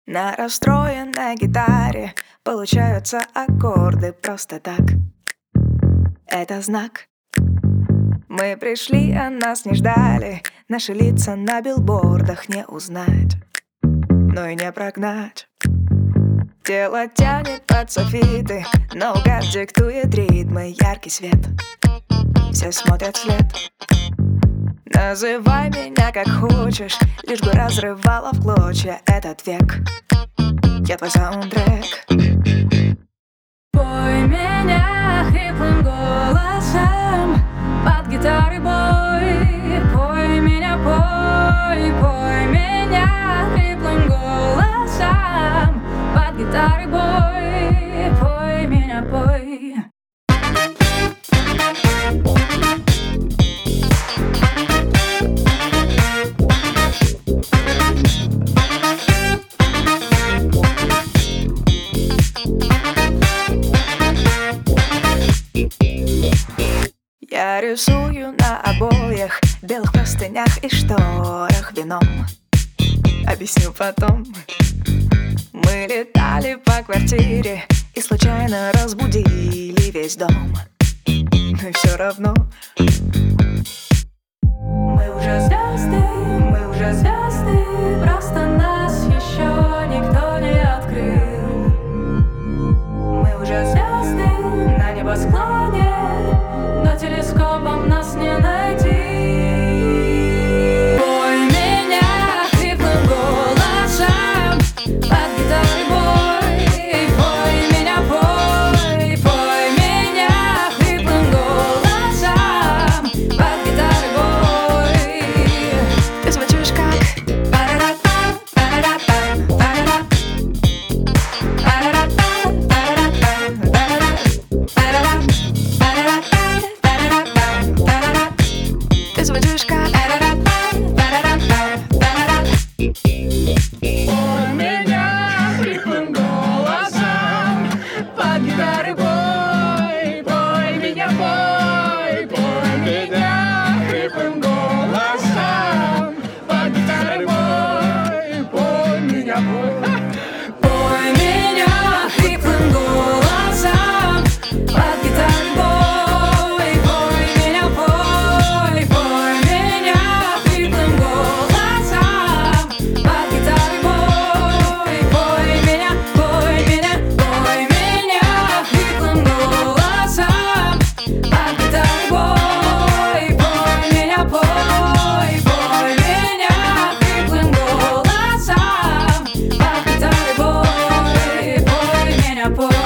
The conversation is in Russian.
На расстроенной гитаре получаются аккорды просто так. Это знак. Мы пришли, а нас не ждали. Наши лица на билбордах не узнать, но и не прогнать. Тело тянет под софиты, наугад диктует ритмы, яркий свет. Все смотрят вслед. Называй меня как хочешь, лишь бы разрывала в клочья этот век. Я твой саундтрек. Пой меня хриплым голосом, под гитарой бой. Пой меня, пой меня хриплым голосом, под гитарой бой. Пой меня, пой. Я рисую на обоях, белых простынях и шторах вином. Объясню потом. Мы летали по квартире и случайно разбудили весь дом. Но все равно Мы уже звезды, просто нас еще никто не открыл. Мы уже звезды на небосклоне, но телескопом нас не найти. Пой меня хриплым голосом, под гитарой бой. Пой меня, пой меня хриплым голосом, под гитарой бой. ты звучишь как ты звучишь как Пой меня хриплым голосом, под гитарой бой. Пой меня, пой меня хриплым голосом, под гитарой бой. Пой меня, пой меня хриплым голосом, под гитарой бой. Пой меня, пой меня хриплым голосом, под гитарой бой. Пой меня хриплым голосом, под гитарой бой. Пой меня, хриплым голосом, под гитарой бой. Пой меня,